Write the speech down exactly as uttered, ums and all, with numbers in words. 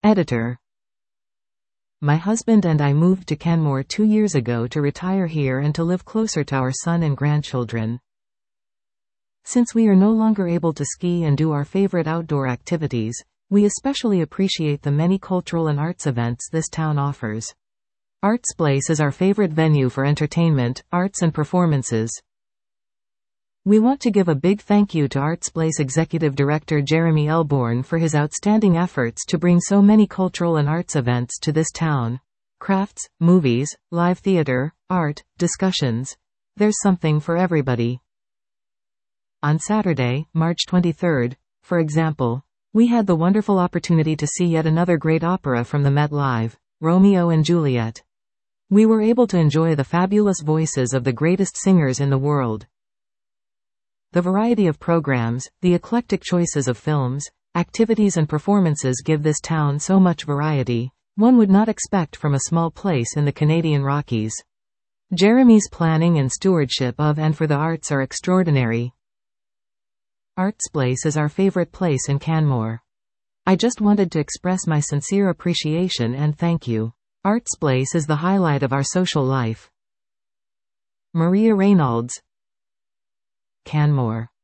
Editor. My husband and I moved to Canmore two years ago to retire here and to live closer to our son and grandchildren. Since we are no longer able to ski and do our favorite outdoor activities, we especially appreciate the many cultural and arts events this town offers. Artsplace is our favorite venue for entertainment, arts and performances. We want to give a big thank you to Artsplace Executive Director Jeremy Elborn for his outstanding efforts to bring so many cultural and arts events to this town. Crafts, movies, live theater, art, discussions. There's something for everybody. On Saturday, March twenty-third, for example, we had the wonderful opportunity to see yet another great opera from the Met Live, Romeo and Juliet. We were able to enjoy the fabulous voices of the greatest singers in the world. The variety of programs, the eclectic choices of films, activities and performances give this town so much variety, one would not expect from a small place in the Canadian Rockies. Jeremy's planning and stewardship of and for the arts are extraordinary. Artsplace is our favorite place in Canmore. I just wanted to express my sincere appreciation and thank you. Artsplace is the highlight of our social life. Maria Reynolds, Canmore.